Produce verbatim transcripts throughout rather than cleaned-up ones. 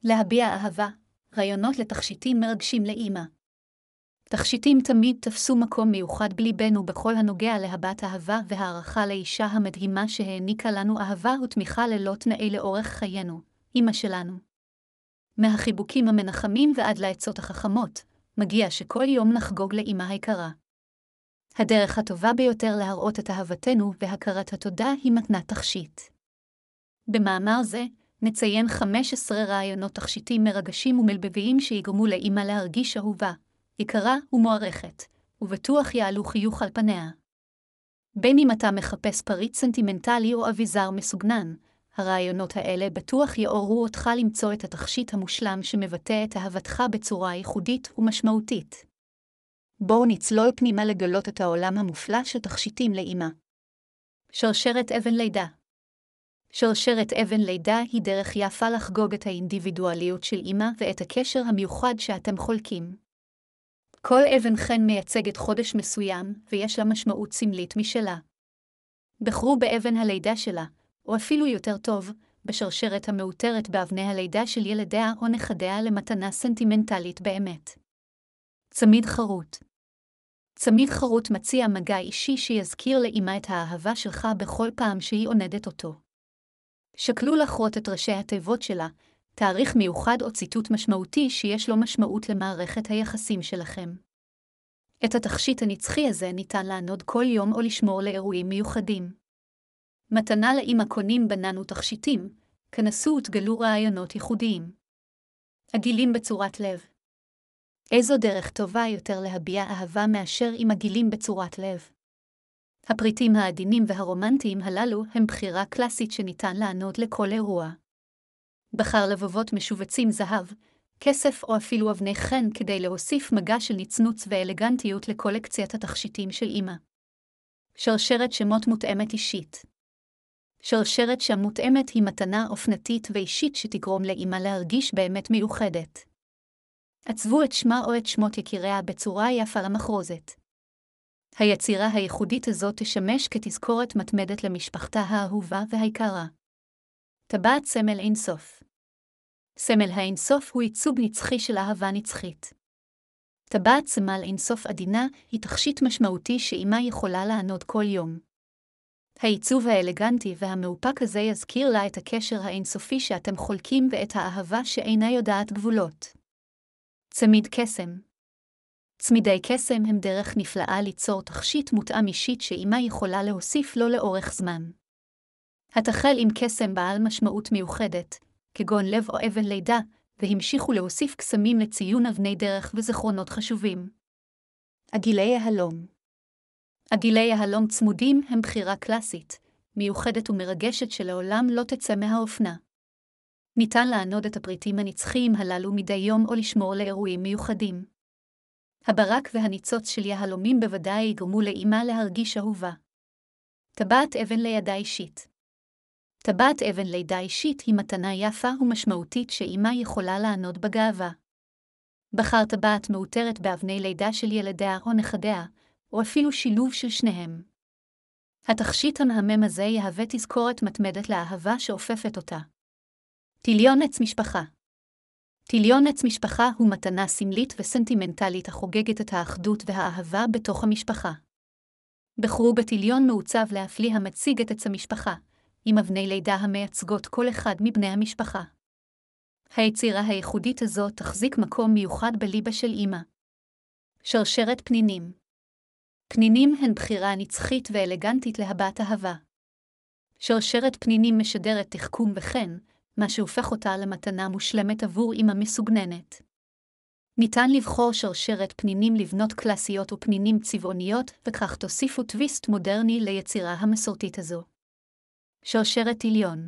להביע אהבה, רעיונות לתכשיטים מרגשים לאמא. תכשיטים תמיד תפסו מקום מיוחד בליבנו בכל הנוגע להבעת אהבה והערכה לאישה המדהימה שהעניקה לנו אהבה ותמיכה ללא תנאי לאורך חיינו, אמא שלנו. מהחיבוקים המנחמים ועד לעצות החכמות, מגיע שכל יום נחגוג לאמא היקרה. הדרך הטובה ביותר להראות את אהבתנו והכרת התודה היא מתנת תכשיט. במאמר זה, נציין חמישה עשר רעיונות תכשיטים מרגשים ומלבביים שיגרמו לאמא להרגיש אהובה, יקרה ומוערכת, ובטוח יעלו חיוך על פניה. בין אם אתה מחפש פריט סנטימנטלי או אביזר מסוגנן, הרעיונות האלה בטוח יעוררו אותך למצוא את התכשיט המושלם שמבטא את אהבתך בצורה ייחודית ומשמעותית. בואו נצלול פנימה לגלות את העולם המופלא של תכשיטים לאמא. שרשרת אבן לידה. שרשרת אבן לידה היא דרך יפה לחגוג את האינדיבידואליות של אמא ואת הקשר המיוחד שאתם חולקים. כל אבן חן מייצגת חודש מסוים, ויש לה משמעות סמלית משלה. בחרו באבן הלידה שלה, או אפילו יותר טוב, בשרשרת המאותרת באבני הלידה של ילדיה או נכדיה למתנה סנטימנטלית באמת. צמיד חרוט. צמיד חרוט מציע מגע אישי שיזכיר לאמא את האהבה שלך בכל פעם שהיא עונדת אותו. שקלו לחרות את ראשי התיבות שלה, תאריך מיוחד או ציטוט משמעותי שיש לו משמעות למערכת היחסים שלכם. את התכשיט הנצחי הזה ניתן לענוד כל יום או לשמור לאירועים מיוחדים. מתנה לאמא קונים בננו תכשיטים, כנסו ותגלו רעיונות ייחודיים. עגילים בצורת לב. איזו דרך טובה יותר להביע אהבה מאשר עם עגילים בצורת לב. הפריטים העדינים והרומנטיים הללו הם בחירה קלאסית שניתן לענוד לכל אירוע. בחר לבבות משובצים זהב, כסף או אפילו אבני חן כדי להוסיף מגע של נצנוץ ואלגנטיות לקולקציית התכשיטים של אמא. שרשרת שמות מותאמת אישית. שרשרת שם מותאמת היא מתנה אופנתית ואישית שתגרום לאמא להרגיש באמת מיוחדת. עצבו את שמה או את שמות יקיריה בצורה יפה למחרוזת. היצירה הייחודית הזאת תשמש כתזכורת מתמדת למשפחתה האהובה והיקרה. טבעת סמל אינסוף. סמל האינסוף הוא עיצוב נצחי של אהבה נצחית. טבעת סמל אינסוף עדינה היא תכשיט משמעותי שאמא יכולה לענוד כל יום. העיצוב האלגנטי והמאופק הזה יזכיר לה את הקשר האינסופי שאתם חולקים ואת האהבה שאינה יודעת גבולות. צמיד קסם. צמידי קסם הם דרך נפלאה ליצור תכשיט מותאם אישית שאמא יכולה להוסיף לו לאורך זמן. התחל עם קסם בעל משמעות מיוחדת, כגון לב או אבן לידה, והמשיכו להוסיף קסמים לציון אבני דרך וזכרונות חשובים. עגילי יהלום. עגילי יהלום צמודים הם בחירה קלאסית, מיוחדת ומרגשת שלעולם לא תצא מהאופנה. ניתן לענוד את הפריטים הנצחיים הללו מדי יום או לשמור לאירועים מיוחדים. הברק והניצוץ של יהלומים בוודאי יגרמו לאמא להרגיש אהובה. טבעת אבן לידה אישית. טבעת אבן לידה אישית היא מתנה יפה ומשמעותית שאמא יכולה לענוד בגאווה. בחר טבעת מאותרת באבני לידה של ילדיה או נכדיה, או אפילו שילוב של שניהם. התכשיט המהמם הזה יהווה תזכורת מתמדת לאהבה שאופפת אותה. טיליון עץ משפחה. טיליון עץ משפחה הוא מתנה סמלית וסנטימנטלית החוגגת את האחדות והאהבה בתוך המשפחה. בחרו בטיליון מעוצב להפליא המציג את עץ המשפחה, עם אבני לידה המייצגות כל אחד מבני המשפחה. היצירה הייחודית הזו תחזיק מקום מיוחד בליבה של אמא. שרשרת פנינים. פנינים הן בחירה נצחית ואלגנטית להבעת אהבה. שרשרת פנינים משדרת תחכום וחן, מה שהופך אותה למתנה מושלמת עבור אמא מסוגננת. ניתן לבחור שרשרת פנינים לבנות קלאסיות ופנינים צבעוניות, וכך תוסיפו טוויסט מודרני ליצירה המסורתית הזו. שרשרת טיליון.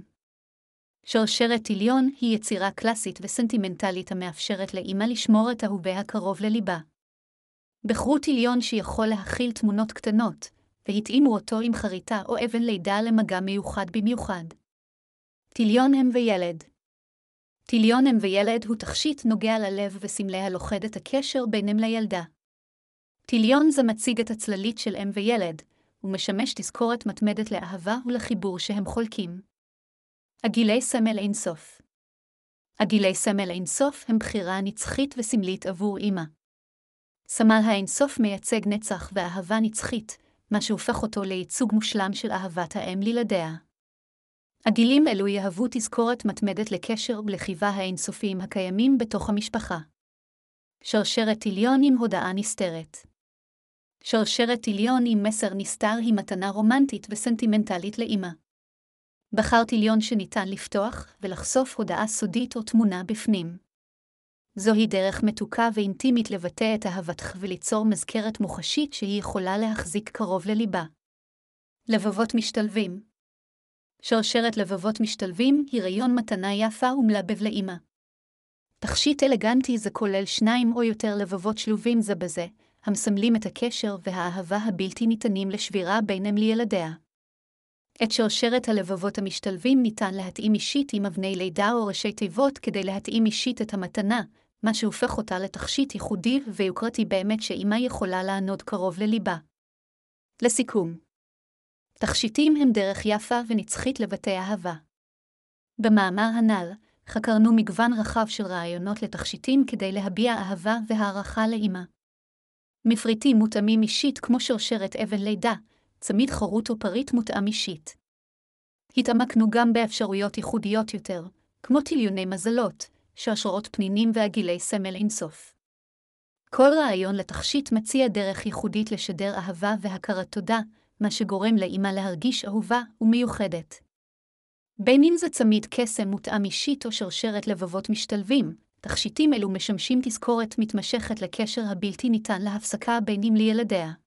שרשרת טיליון היא יצירה קלאסית וסנטימנטלית המאפשרת לאמא לשמור את אהוביה קרוב לליבה. בחרו טיליון שיכול להכיל תמונות קטנות, והתאימו אותו עם חריטה או אבן לידה למגע מיוחד במיוחד. טיליון אם וילד. טיליון אם וילד הוא תכשיט נוגע ללב וסמלי הלוכד את הקשר ביניהם לילדה. טיליון זה מציג את הצללית של אם וילד, ומשמש תזכורת מתמדת לאהבה ולחיבור שהם חולקים. עגילי סמל אינסוף. עגילי סמל אינסוף הם בחירה נצחית וסמלית עבור אמא. סמל האינסוף מייצג נצח ואהבה נצחית, מה שהופך אותו לייצוג מושלם של אהבת האם לילדיה. עגילים אלו יהוו תזכורת מתמדת לקשר ולחיבה האינסופיים הקיימים בתוך המשפחה. שרשרת טיליון עם הודעה נסתרת. שרשרת טיליון עם מסר נסתר היא מתנה רומנטית וסנטימנטלית לאמא. בחר טיליון שניתן לפתוח ולחשוף הודעה סודית או תמונה בפנים. זוהי דרך מתוקה ואינטימית לבטא את אהבתך וליצור מזכרת מוחשית שהיא יכולה להחזיק קרוב לליבה. לבבות משתלבים. שרשרת לבבות משתלבים היא רעיון מתנה יפה ומלבב לאמא. תכשיט אלגנטי זה כולל שניים או יותר לבבות שלובים זה בזה, המסמלים את הקשר והאהבה הבלתי ניתנים לשבירה בינם לילדיה. את שרשרת הלבבות המשתלבים ניתן להתאים אישית עם אבני לידה או ראשי תיבות כדי להתאים אישית את המתנה, מה שהופך אותה לתכשיט ייחודי ויוקרתי באמת שאמא יכולה לענוד קרוב לליבה. לסיכום, תכשיטים הם דרך יפה ונצחית לבטא אהבה. במאמר הנ"ל, חקרנו מגוון רחב של רעיונות לתכשיטים כדי להביע אהבה והערכה לאמא. מפריטים מותאמים אישית כמו שרשרת אבן לידה, צמיד חרוט או פריט מותאם אישית. התעמקנו גם באפשרויות ייחודיות יותר, כמו טיליוני מזלות, שרשרות פנינים ועגילי סמל אינסוף. כל רעיון לתכשיט מציע דרך ייחודית לשדר אהבה והכרת תודה, מה שגורם לאמא להרגיש אהובה ומיוחדת. בין אם זה צמיד קסם מותאם אישית או שרשרת לבבות משתלבים, תכשיטים אלו משמשים תזכורת מתמשכת לקשר הבלתי ניתן להפסקה בין אם לילדיה.